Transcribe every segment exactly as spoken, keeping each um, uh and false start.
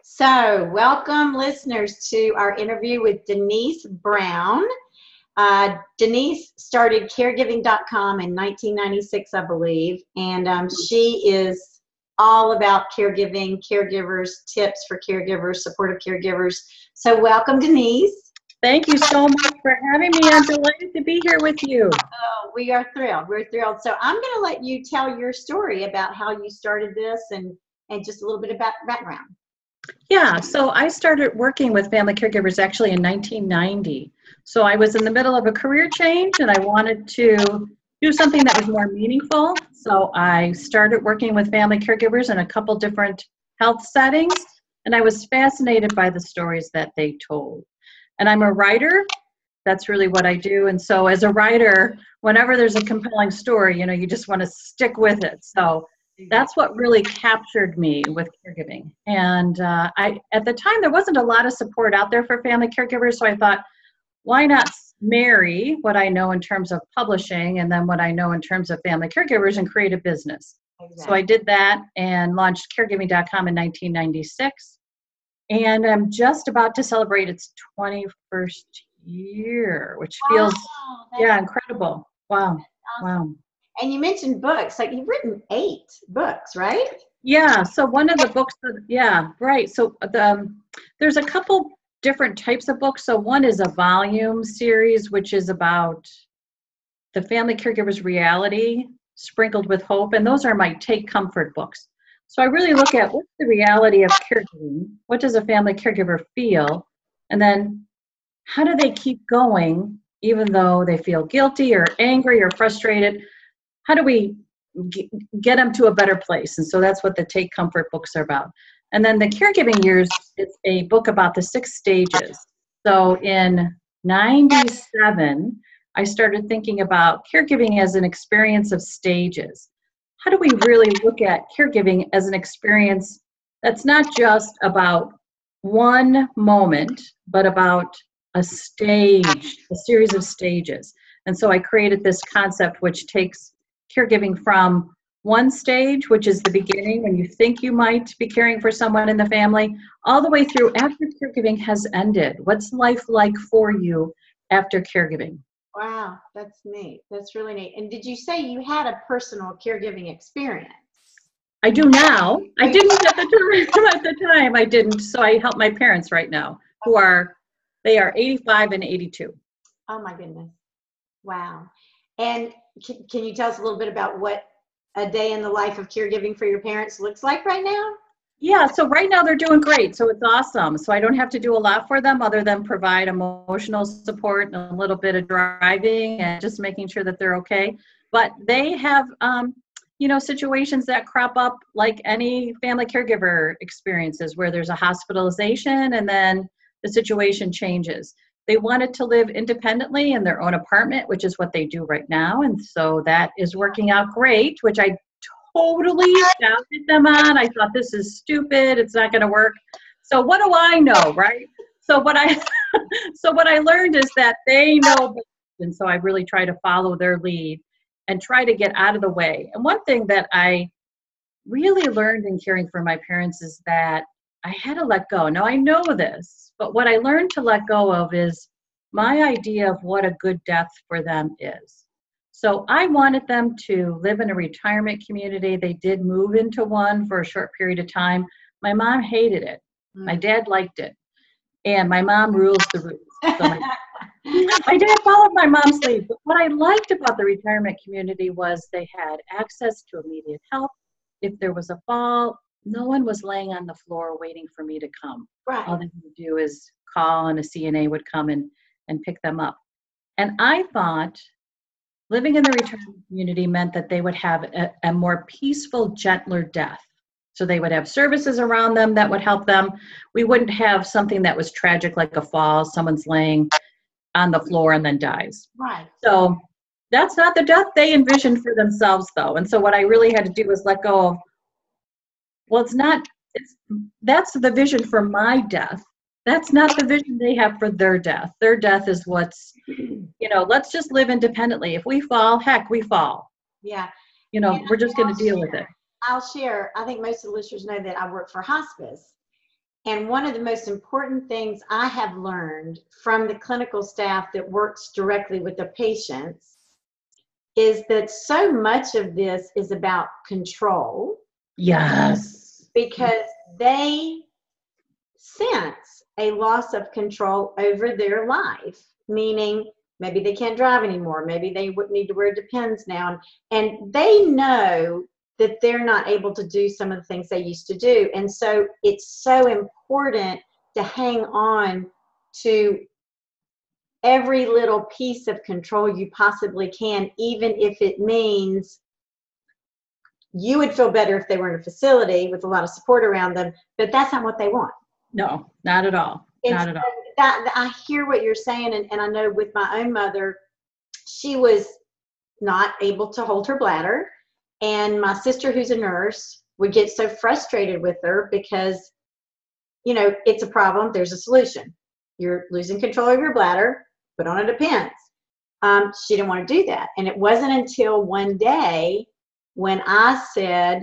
So, welcome listeners to our interview with Denise Brown. Uh, Denise started caregiving dot com in nineteen ninety-six, I believe, and um, she is all about caregiving, caregivers, tips for caregivers, supportive caregivers. So, welcome, Denise. Thank you so much for having me. I'm delighted to be here with you. Oh, we are thrilled. We're thrilled. So, I'm going to let you tell your story about how you started this and, and just a little bit about background. Yeah, so I started working with family caregivers actually in nineteen ninety. So I was in the middle of a career change and I wanted to do something that was more meaningful. So I started working with family caregivers in a couple different health settings, and I was fascinated by the stories that they told. And I'm a writer. That's really what I do. And so as a writer, whenever there's a compelling story, you know, you just want to stick with it. So that's what really captured me with caregiving. And uh, I, at the time, there wasn't a lot of support out there for family caregivers. So I thought, why not marry what I know in terms of publishing and then what I know in terms of family caregivers and create a business? Exactly. So I did that and launched caregiving dot com in nineteen ninety-six. And I'm just about to celebrate its twenty-first year, which feels, wow, yeah, incredible. Wow. Awesome. Wow. And you mentioned books, like you've written eight books, right? Yeah. So one of the books, that, yeah, right. So the, um, there's a couple different types of books. So one is a volume series, which is about the family caregiver's reality sprinkled with hope. And those are my take comfort books. So I really look at what's the reality of caregiving? What does a family caregiver feel? And then how do they keep going even though they feel guilty or angry or frustrated? How do we get them to a better place? And so that's what the Take Comfort books are about. And then the Caregiving Years is a book about the six stages. So in ninety-seven, I started thinking about caregiving as an experience of stages. How do we really look at caregiving as an experience that's not just about one moment, but about a stage, a series of stages? And so I created this concept which takes caregiving from one stage, which is the beginning when you think you might be caring for someone in the family, all the way through after caregiving has ended. What's life like for you after caregiving? Wow, that's neat. That's really neat. And did you say you had a personal caregiving experience? I do now. I didn't at the time. At the time, I didn't. So I help my parents right now, who are, they are eighty-five and eighty-two. Oh my goodness. Wow. And can, can you tell us a little bit about what a day in the life of caregiving for your parents looks like right now? Yeah, so right now they're doing great. So it's awesome. So I don't have to do a lot for them other than provide emotional support and a little bit of driving and just making sure that they're okay. But they have, um, you know, situations that crop up like any family caregiver experiences where there's a hospitalization and then the situation changes. They wanted to live independently in their own apartment, which is what they do right now. And so that is working out great, which I totally doubted them on. I thought, this is stupid. It's not going to work. So what do I know, right? So what I so what I learned is that they know best. And so I really try to follow their lead and try to get out of the way. And one thing that I really learned in caring for my parents is that I had to let go. Now I know this, but what I learned to let go of is my idea of what a good death for them is. So I wanted them to live in a retirement community. They did move into one for a short period of time. My mom hated it. My dad liked it. And my mom rules the roost. So my, my dad followed my mom's lead. But what I liked about the retirement community was they had access to immediate help. If there was a fall, no one was laying on the floor waiting for me to come. Right. All they would do is call and a C N A would come and, and pick them up. And I thought living in the retirement community meant that they would have a, a more peaceful, gentler death. So they would have services around them that would help them. We wouldn't have something that was tragic like a fall, someone's laying on the floor and then dies. Right. So that's not the death they envisioned for themselves, though. And so what I really had to do was let go of, well, it's not, it's, that's the vision for my death. That's not the vision they have for their death. Their death is what's, you know, let's just live independently. If we fall, heck, we fall. Yeah. You know, And we're just going to deal share, with it. I'll share. I think most of the listeners know that I work for hospice. And one of the most important things I have learned from the clinical staff that works directly with the patients is that so much of this is about control. Yes. Because they sense a loss of control over their life, meaning maybe they can't drive anymore, maybe they would need to wear Depends now, and, and they know that they're not able to do some of the things they used to do. And so it's so important to hang on to every little piece of control you possibly can, even if it means you would feel better if they were in a facility with a lot of support around them, but that's not what they want. No, not at all. And not at all. That, that, I hear what you're saying, and, and I know with my own mother, she was not able to hold her bladder. And my sister, who's a nurse, would get so frustrated with her because, you know, it's a problem. There's a solution. You're losing control of your bladder. Put on a Depends. Um, she didn't want to do that. And it wasn't until one day when I said,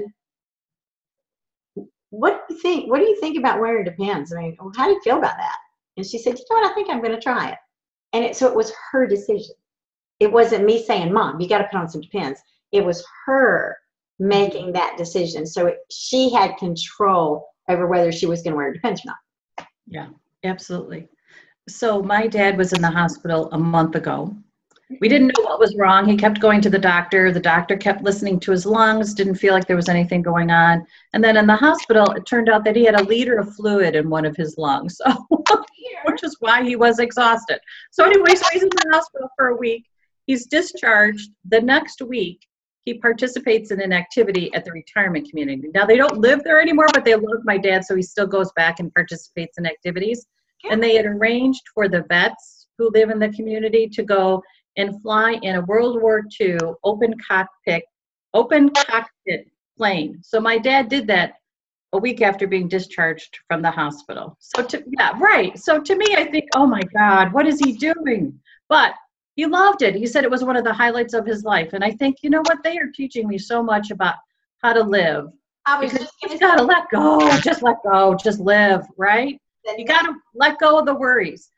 what do you think? What do you think about wearing Depends? I mean, how do you feel about that? And she said, you know what? I think I'm going to try it. And it, so it was her decision. It wasn't me saying, Mom, you got to put on some Depends. It was her making that decision. So it, she had control over whether she was going to wear Depends or not. Yeah, absolutely. So my dad was in the hospital a month ago. We didn't know what was wrong. He kept going to the doctor. The doctor kept listening to his lungs, didn't feel like there was anything going on. And then in the hospital, it turned out that he had a liter of fluid in one of his lungs, so, which is why he was exhausted. So anyway, so he's in the hospital for a week. He's discharged. The next week, he participates in an activity at the retirement community. Now, they don't live there anymore, but they love my dad, so he still goes back and participates in activities. And they had arranged for the vets who live in the community to go and fly in a World War Two open cockpit, open cockpit plane. So my dad did that a week after being discharged from the hospital. So to, yeah, right. So to me, I think, oh my God, what is he doing? But he loved it. He said it was one of the highlights of his life. And I think, you know what? They are teaching me so much about how to live. I was because just you gotta let go, just let go, just live, right? You gotta let go of the worries.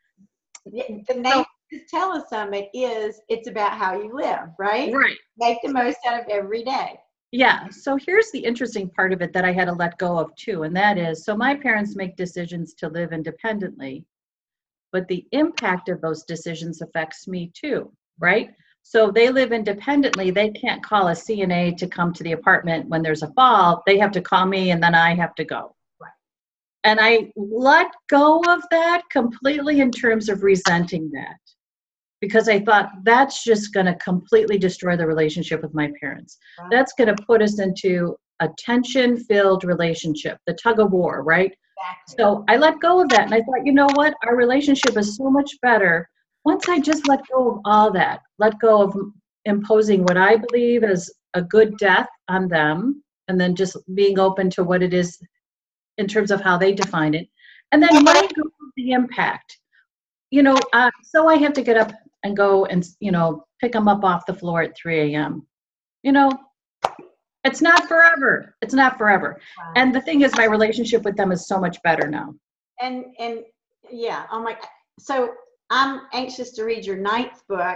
The name of Tell Summit is it's about how you live, right? Right. Make the most out of every day. Yeah. So here's the interesting part of it that I had to let go of too, and that is, so my parents make decisions to live independently, but the impact of those decisions affects me too, right? So they live independently. They can't call a C N A to come to the apartment when there's a fall. They have to call me, and then I have to go. Right. And I let go of that completely in terms of resenting that, because I thought that's just going to completely destroy the relationship with my parents. Wow. That's going to put us into a tension-filled relationship, the tug of war, right? Exactly. So I let go of that, and I thought, you know what? Our relationship is so much better once I just let go of all that, let go of imposing what I believe is a good death on them, and then just being open to what it is in terms of how they define it. And then letting go of the impact. You know, uh, so I have to get up and go and, you know, pick them up off the floor at three a.m. You know, it's not forever. It's not forever. Wow. And the thing is, my relationship with them is so much better now. And, and yeah, oh my, so I'm anxious to read your ninth book.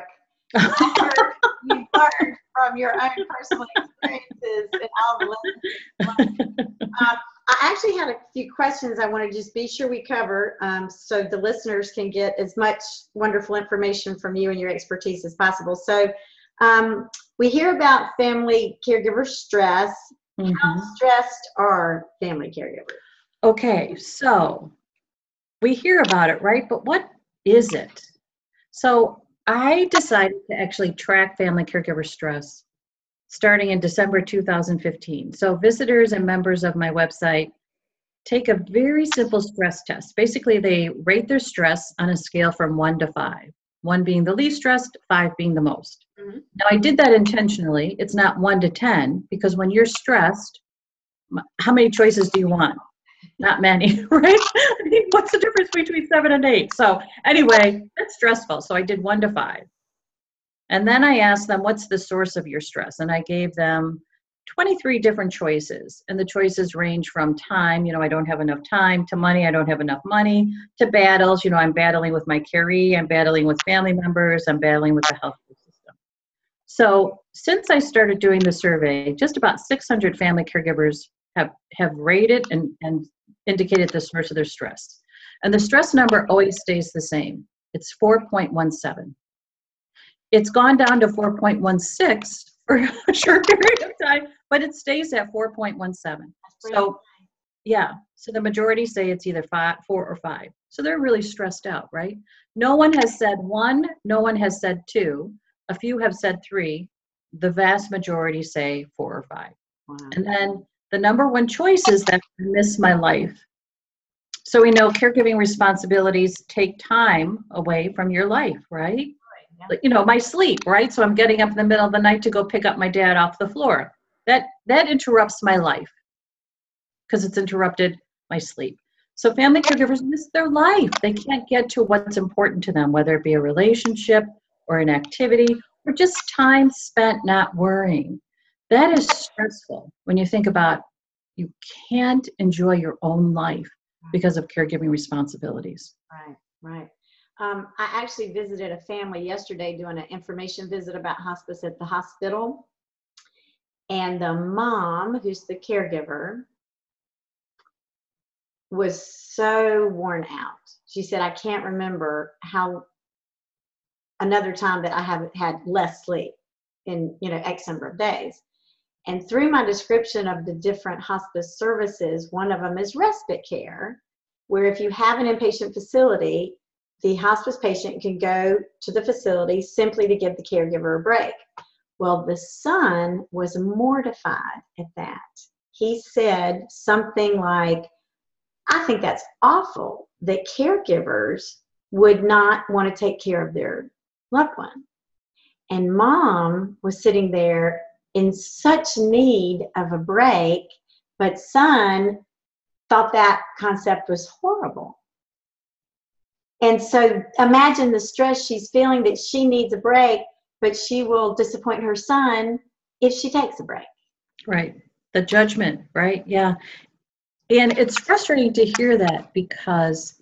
You've learned from your own personal experiences and all the lessons. Um, I actually had a few questions I want to just be sure we cover um, so the listeners can get as much wonderful information from you and your expertise as possible. So um, we hear about family caregiver stress. Mm-hmm. How stressed are family caregivers? Okay, so we hear about it, right? But what is it? So I decided to actually track family caregiver stress starting in December two thousand fifteen. So visitors and members of my website take a very simple stress test. Basically, they rate their stress on a scale from one to five, one being the least stressed, five being the most. Mm-hmm. Now, I did that intentionally. It's not one to ten, because when you're stressed, how many choices do you want? Not many, right? I mean, what's the difference between seven and eight? So anyway, that's stressful. So I did one to five. And then I asked them, what's the source of your stress? And I gave them twenty-three different choices. And the choices range from time, you know, I don't have enough time, to money, I don't have enough money, to battles, you know, I'm battling with my caree, I'm battling with family members, I'm battling with the healthcare system. So since I started doing the survey, just about six hundred family caregivers have, have rated and, and indicated the source of their stress. And the stress number always stays the same. It's four point one seven. It's gone down to four point one six for a short period of time, but it stays at four point one seven. So, yeah, so the majority say it's either five, four or five. So they're really stressed out, right? No one has said one, no one has said two. A few have said three. The vast majority say four or five. Wow. And then the number one choice is that I miss my life. So we know caregiving responsibilities take time away from your life, right? Right. You know, my sleep, right? So I'm getting up in the middle of the night to go pick up my dad off the floor. That that interrupts my life because it's interrupted my sleep. So family caregivers miss their life. They can't get to what's important to them, whether it be a relationship or an activity or just time spent not worrying. That is stressful when you think about you can't enjoy your own life because of caregiving responsibilities. Right, right. Um, I actually visited a family yesterday doing an information visit about hospice at the hospital. And the mom, who's the caregiver, was so worn out. She said, I can't remember how another time that I haven't had less sleep in, you know, X number of days. And through my description of the different hospice services, one of them is respite care, where if you have an inpatient facility, the hospice patient can go to the facility simply to give the caregiver a break. Well, the son was mortified at that. He said something like, I think that's awful that caregivers would not want to take care of their loved one. And mom was sitting there in such need of a break, but son thought that concept was horrible. And so imagine the stress she's feeling that she needs a break, but she will disappoint her son if she takes a break. Right. The judgment, right? Yeah. And it's frustrating to hear that because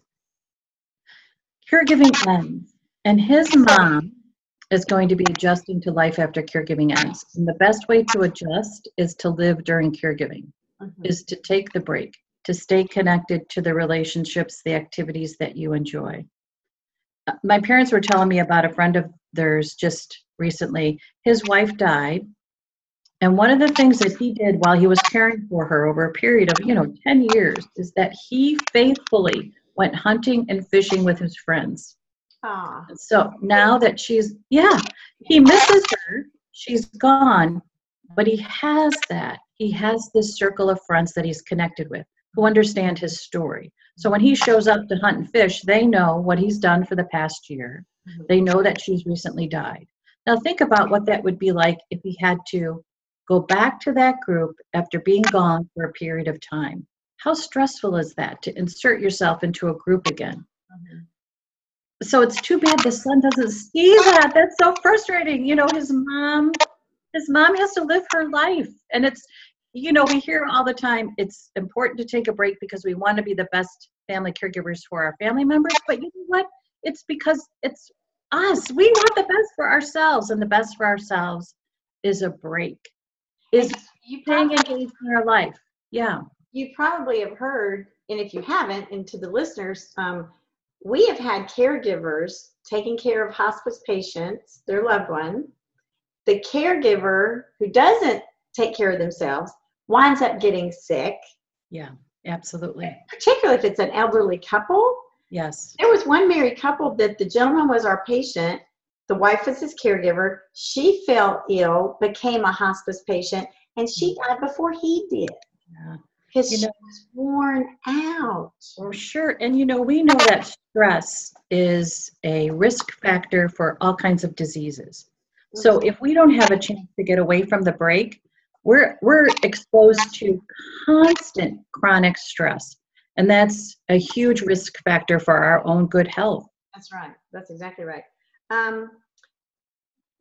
caregiving ends and his mom is going to be adjusting to life after caregiving ends. And the best way to adjust is to live during caregiving, mm-hmm. is to take the break, to stay connected to the relationships, the activities that you enjoy. My parents were telling me about a friend of theirs just recently. His wife died. And one of the things that he did while he was caring for her over a period of, you know, ten years is that he faithfully went hunting and fishing with his friends. Aww. So now that she's, yeah, he misses her, she's gone, but he has that. He has this circle of friends that he's connected with who understand his story. So when he shows up to hunt and fish, they know what he's done for the past year. Mm-hmm. They know that she's recently died. Now think about what that would be like if he had to go back to that group after being gone for a period of time. How stressful is that to insert yourself into a group again? Mm-hmm. So it's too bad the son doesn't see that. That's so frustrating. You know, his mom, his mom has to live her life. And it's, you know, we hear all the time, it's important to take a break because we want to be the best family caregivers for our family members. But you know what? It's because it's us. We want the best for ourselves. And the best for ourselves is a break, is you staying engaged in our life. Yeah. You probably have heard, and if you haven't, and to the listeners, um, we have had caregivers taking care of hospice patients, their loved one. The caregiver who doesn't take care of themselves winds up getting sick. Yeah, absolutely. Particularly if it's an elderly couple. Yes. There was one married couple that the gentleman was our patient. The wife was his caregiver. She fell ill, became a hospice patient, and she died before he did. Yeah. Because you she know, was worn out. For sure. And, you know, we know that stress is a risk factor for all kinds of diseases. So if we don't have a chance to get away from the break, we're we're exposed to constant chronic stress. And that's a huge risk factor for our own good health. That's right. That's exactly right. Um,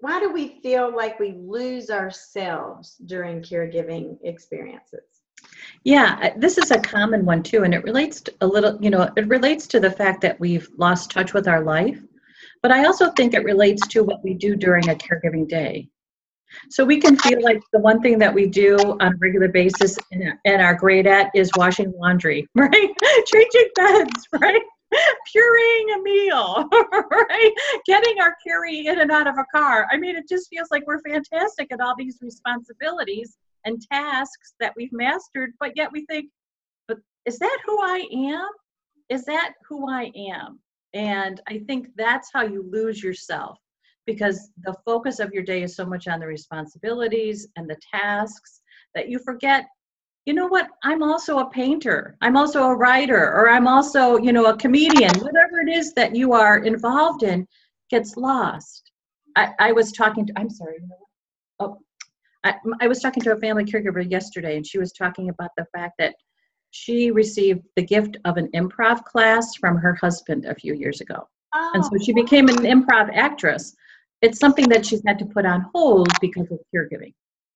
why do we feel like we lose ourselves during caregiving experiences? Yeah, uh, this is a common one too, and it relates to a little, you know, it relates to the fact that we've lost touch with our life, but I also think it relates to what we do during a caregiving day. So we can feel like the one thing that we do on a regular basis and, and are great at is washing laundry, right? Changing beds, right? Pureeing a meal, right? Getting our carry in and out of a car. I mean, it just feels like we're fantastic at all these responsibilities and tasks that we've mastered, but yet we think, but is that who I am? Is that who I am? And I think that's how you lose yourself, because the focus of your day is so much on the responsibilities and the tasks that you forget, you know what, I'm also a painter, I'm also a writer, or I'm also, you know, a comedian. Whatever it is that you are involved in gets lost. I, I was talking to, I'm sorry, you know what? Oh, I, I was talking to a family caregiver yesterday, and she was talking about the fact that she received the gift of an improv class from her husband a few years ago. Oh, And so she became an improv actress. It's something that she's had to put on hold because of caregiving.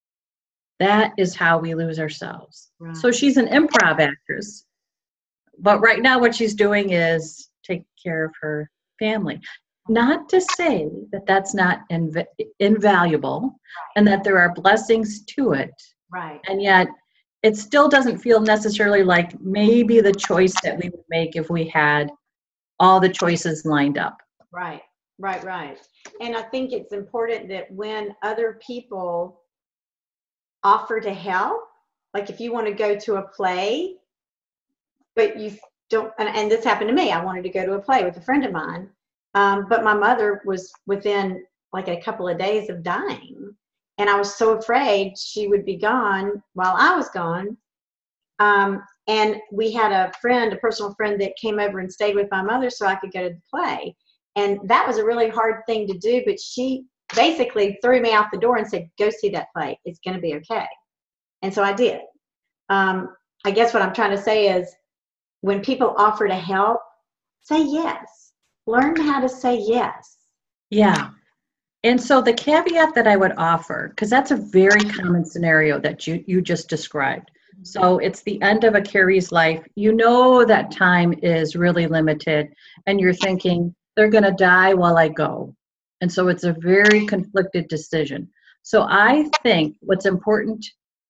That is how we lose ourselves. right. So she's an improv actress, but right now what she's doing is take care of her family. Not to say that that's not inv- invaluable and that there are blessings to it. Right. And yet it still doesn't feel necessarily like maybe the choice that we would make if we had all the choices lined up. Right, right, right. And I think it's important that when other people offer to help, like if you want to go to a play, but you don't, and, and this happened to me, I wanted to go to a play with a friend of mine, um, but my mother was within like a couple of days of dying. And I was so afraid she would be gone while I was gone. Um, and we had a friend, a personal friend that came over and stayed with my mother so I could go to the play. And that was a really hard thing to do, but she basically threw me out the door and said, go see that play. It's going to be okay. And so I did. Um, I guess what I'm trying to say is when people offer to help, say yes. Learn how to say yes. Yeah. And so the caveat that I would offer, because that's a very common scenario that you, you just described. So it's the end of a carrie's life. You know that time is really limited, and you're thinking, they're going to die while I go. And so it's a very conflicted decision. So I think what's important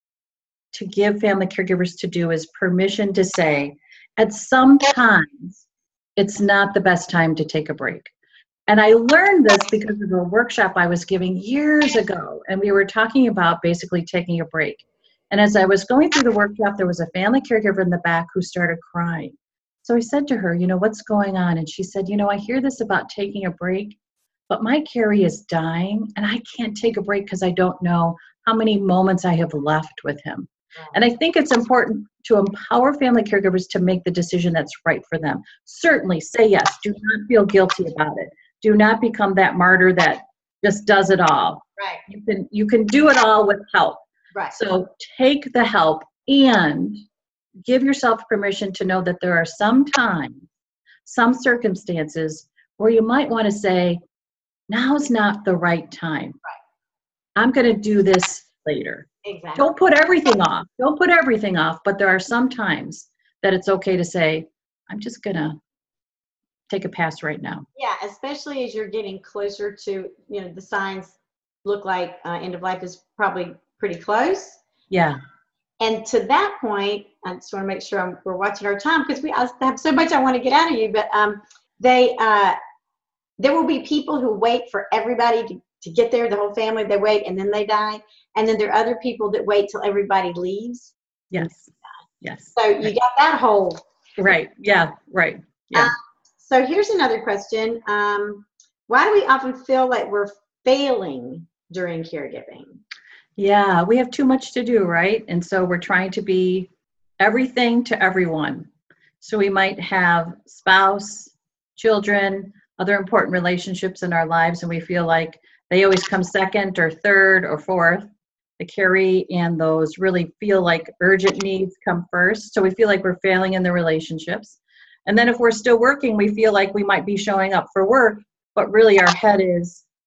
to give family caregivers to do is permission to say, at some times, it's not the best time to take a break. And I learned this because of a workshop I was giving years ago, and we were talking about basically taking a break. And as I was going through the workshop, there was a family caregiver in the back who started crying. So I said to her, you know, what's going on? And she said, you know, I hear this about taking a break, but my Carrie is dying, and I can't take a break because I don't know how many moments I have left with him. And I think it's important to empower family caregivers to make the decision that's right for them. Certainly say yes. Do not feel guilty about it. Do not become that martyr that just does it all. Right. You can, you can do it all with help. Right. So take the help and give yourself permission to know that there are some times, some circumstances where you might want to say, now's not the right time. Right. I'm going to do this later. Exactly. Don't put everything off. Don't put everything off. But there are some times that it's okay to say, I'm just going to take a pass right now. Yeah, especially as you're getting closer to, you know, the signs look like uh, end of life is probably pretty close. Yeah. And to that point, I just want to make sure I'm, we're watching our time because we I have so much I want to get out of you. But um, they, uh, there will be people who wait for everybody to, to get there, the whole family, they wait and then they die. And then there are other people that wait till everybody leaves. Yes. Yes. So you got that whole. Right. Yeah. Right. Yeah. Uh, so here's another question. Um, why do we often feel like we're failing during caregiving? Yeah, we have too much to do, right? And so we're trying to be everything to everyone. So we might have spouse, children, other important relationships in our lives, and we feel like they always come second or third or fourth. The carry and those really feel like urgent needs come first. So we feel like we're failing in the relationships. And then if we're still working, we feel like we might be showing up for work, but really our head is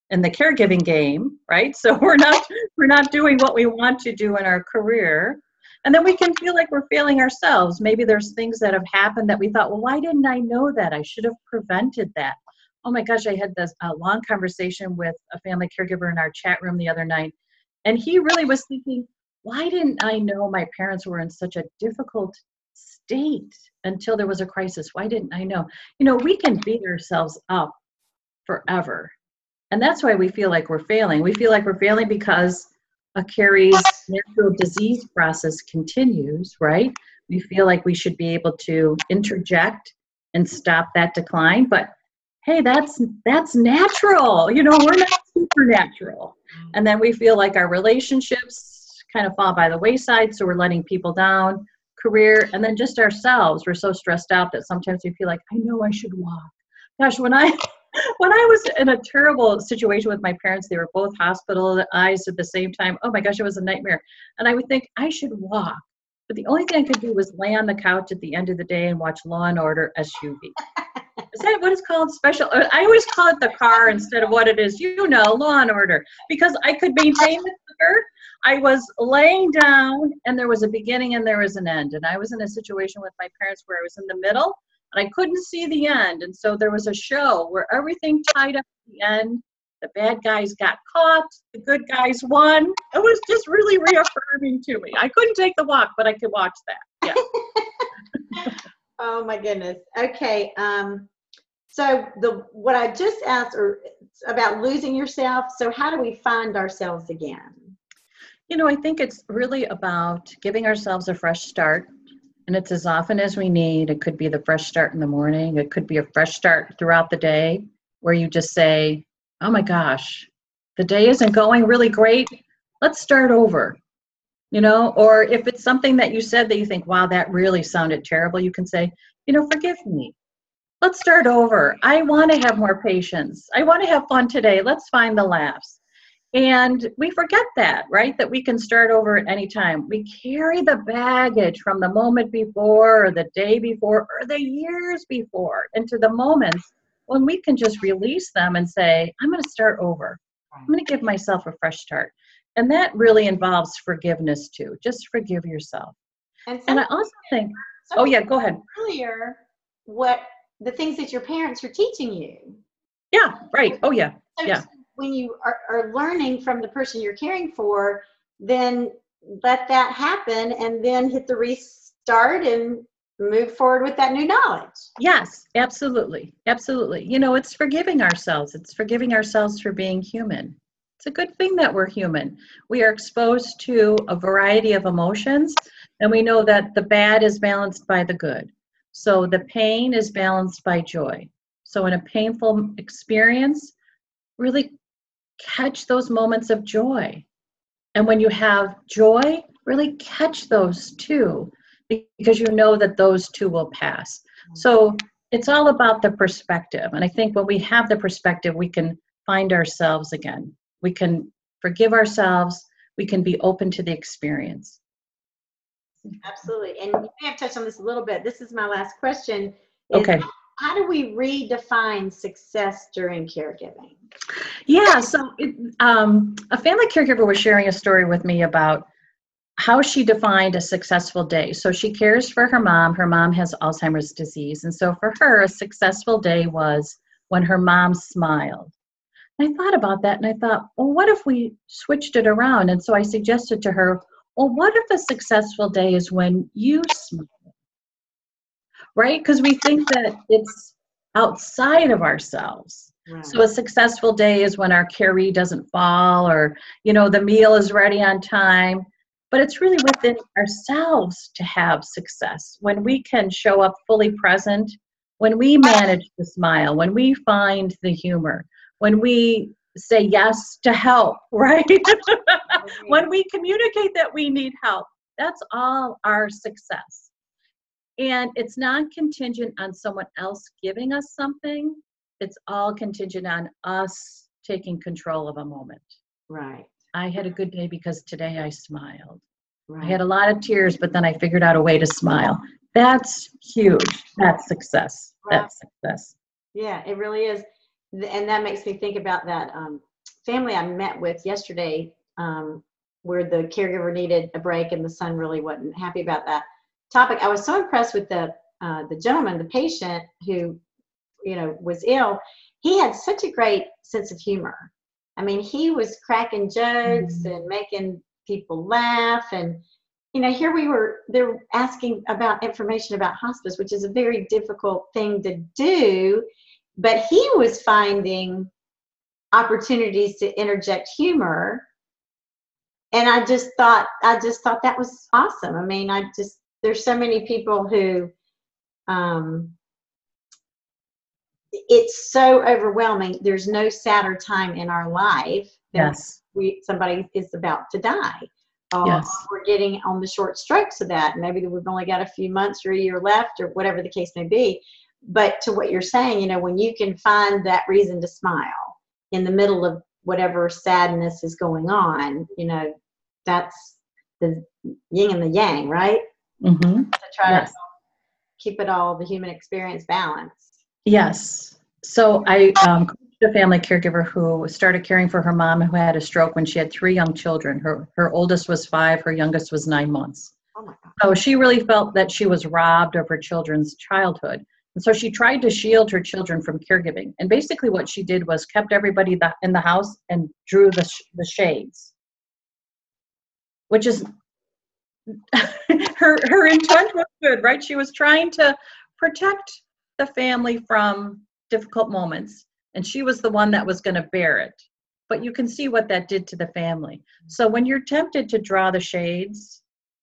in the caregiving game, right? So we're not we're not doing what we want to do in our career. And then we can feel like we're failing ourselves. Maybe there's things that have happened that we thought, well, why didn't I know that? I should have prevented that. Oh my gosh, I had this uh, long conversation with a family caregiver in our chat room the other night. And he really was thinking, why didn't I know my parents were in such a difficult state until there was a crisis? Why didn't I know? You know, we can beat ourselves up forever. And that's why we feel like we're failing. We feel like we're failing because a Carrie's natural disease process continues, right? We feel like we should be able to interject and stop that decline. But hey, that's that's natural. You know, we're not supernatural. And then we feel like our relationships kind of fall by the wayside, so we're letting people down, career, and then just ourselves. We're so stressed out that sometimes we feel like, I know I should walk. Gosh, when I when I was in a terrible situation with my parents, they were both hospitalized at the same time. Oh my gosh, it was a nightmare. And I would think I should walk. But the only thing I could do was lay on the couch at the end of the day and watch Law and Order S U V. Is that what it's called? Special? I always call it the car instead of what it is. You know, Law and Order. Because I could maintain the sugar. I was laying down and there was a beginning and there was an end. And I was in a situation with my parents where I was in the middle and I couldn't see the end. And so there was a show where everything tied up at the end. The bad guys got caught. The good guys won. It was just really reaffirming to me. I couldn't take the walk, but I could watch that. Yeah. Oh my goodness. Okay. Um, so the what I just asked or about losing yourself. So how do we find ourselves again? You know, I think it's really about giving ourselves a fresh start. And it's as often as we need. It could be the fresh start in the morning. It could be a fresh start throughout the day where you just say, oh my gosh, the day isn't going really great. Let's start over. You know, or if it's something that you said that you think, wow, that really sounded terrible, you can say, you know, forgive me. Let's start over. I want to have more patience. I want to have fun today. Let's find the laughs. And we forget that, right? That we can start over at any time. We carry the baggage from the moment before or the day before or the years before into the moments when we can just release them and say, I'm going to start over. I'm going to give myself a fresh start. And that really involves forgiveness too. Just forgive yourself. And, and I also think, oh yeah, go ahead. Earlier, what the things that your parents are teaching you. Yeah, right. Oh yeah, so yeah. When you are, are learning from the person you're caring for, then let that happen and then hit the restart and move forward with that new knowledge. Yes, absolutely. Absolutely. You know, it's forgiving ourselves. It's forgiving ourselves for being human. It's a good thing that we're human. We are exposed to a variety of emotions, and we know that the bad is balanced by the good. So the pain is balanced by joy. So in a painful experience, really catch those moments of joy. And when you have joy, really catch those too, because you know that those too will pass. So it's all about the perspective. And I think when we have the perspective, we can find ourselves again. We can forgive ourselves. We can be open to the experience. Absolutely. And you may have touched on this a little bit. This is my last question. Is okay. How do we redefine success during caregiving? Yeah, so it, um, a family caregiver was sharing a story with me about how she defined a successful day. So she cares for her mom. Her mom has Alzheimer's disease. And so for her, a successful day was when her mom smiled. I thought about that and I thought, well, what if we switched it around? And so I suggested to her, well, what if a successful day is when you smile? Right? Because we think that it's outside of ourselves. Right. So a successful day is when our carry doesn't fall or, you know, the meal is ready on time. But it's really within ourselves to have success. When we can show up fully present, when we manage to smile, when we find the humor, when we say yes to help, right? When we communicate that we need help, that's all our success. And it's not contingent on someone else giving us something. It's all contingent on us taking control of a moment. Right. I had a good day because today I smiled. Right. I had a lot of tears, but then I figured out a way to smile. That's huge. That's success. Right. That's success. Yeah, it really is. And that makes me think about that um, family I met with yesterday, um, where the caregiver needed a break and the son really wasn't happy about that topic. I was so impressed with the uh, the gentleman, the patient who, you know, was ill. He had such a great sense of humor. I mean, he was cracking jokes Mhm. and making people laugh. And, you know, here we were, they're asking about information about hospice, which is a very difficult thing to do. But he was finding opportunities to interject humor. And I just thought, I just thought that was awesome. I mean, I just, there's so many people who, um, it's so overwhelming. There's no sadder time in our life than Yes. we somebody is about to die. Uh, Yes. we're getting on the short strokes of that. Maybe we've only got a few months or a year left, or whatever the case may be. But to what you're saying, you know, when you can find that reason to smile in the middle of whatever sadness is going on, you know, that's the yin and the yang, right? Mm-hmm. To try Yes. to keep it all, the human experience, balanced. Yes. So I um, coached a family caregiver who started caring for her mom who had a stroke when she had three young children. Her her oldest was five, her youngest was nine months. Oh my God. So she really felt that she was robbed of her children's childhood. And so she tried to shield her children from caregiving. And basically what she did was kept everybody that in the house and drew the, sh- the shades, which is her, her intent was good, right? She was trying to protect the family from difficult moments. And she was the one that was going to bear it. But you can see what that did to the family. So when you're tempted to draw the shades,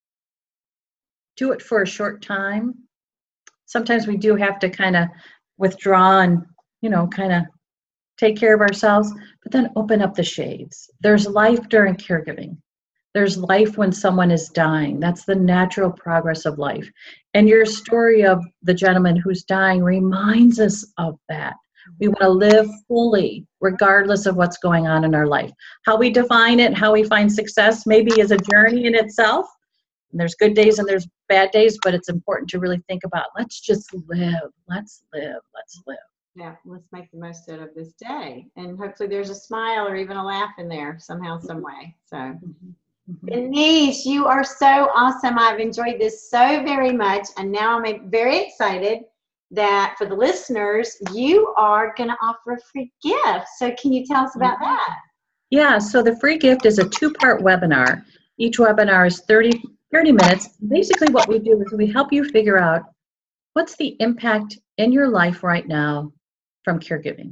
do it for a short time. Sometimes we do have to kind of withdraw and, you know, kind of take care of ourselves, but then open up the shades. There's life during caregiving. There's life when someone is dying. That's the natural progress of life. And your story of the gentleman who's dying reminds us of that. We want to live fully, regardless of what's going on in our life. How we define it, how we find success, maybe is a journey in itself. And there's good days and there's bad days, but it's important to really think about, let's just live, let's live, let's live. Yeah, let's make the most out of this day. And hopefully there's a smile or even a laugh in there somehow, some way. So, Mm-hmm. Denise, you are so awesome. I've enjoyed this so very much. And now I'm very excited that for the listeners, you are going to offer a free gift. So can you tell us about that? Yeah, so the free gift is a two-part webinar. Each webinar is thirty, thirty minutes. Basically what we do is we help you figure out what's the impact in your life right now from caregiving.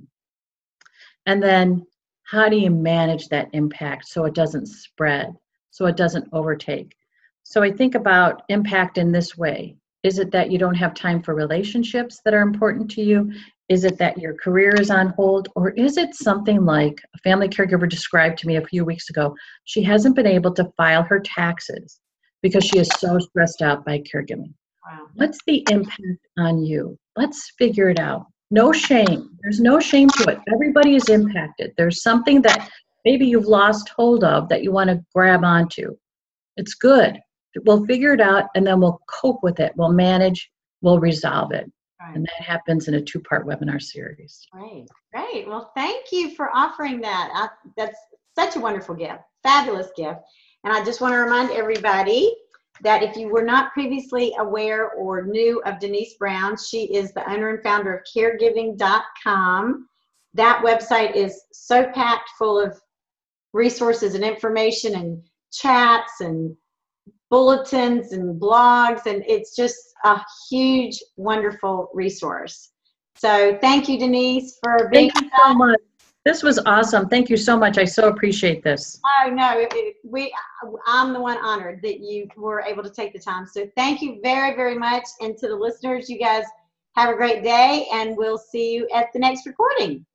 And then how do you manage that impact so it doesn't spread, so it doesn't overtake? So I think about impact in this way. Is it that you don't have time for relationships that are important to you? Is it that your career is on hold? Or is it something like a family caregiver described to me a few weeks ago? She hasn't been able to file her taxes because she is so stressed out by caregiving. Wow. What's the impact on you? Let's figure it out. No shame. There's no shame to it. Everybody is impacted. There's something that maybe you've lost hold of that you want to grab onto. It's good. We'll figure it out and then we'll cope with it. We'll manage, we'll resolve it. Right. And that happens in a two-part webinar series. Great, great. Well, thank you for offering that. I, that's such a wonderful gift, fabulous gift. And I just want to remind everybody that if you were not previously aware or knew of Denise Brown, she is the owner and founder of caregiving dot com. That website is so packed full of resources and information and chats and bulletins and blogs, and it's just a huge, wonderful resource. So thank you, Denise, for being Thank you so much. This was awesome. Thank you so much. I so appreciate this. Oh, no, it, it, we, I'm the one honored that you were able to take the time. So thank you very, very much. And to the listeners, you guys have a great day, and we'll see you at the next recording.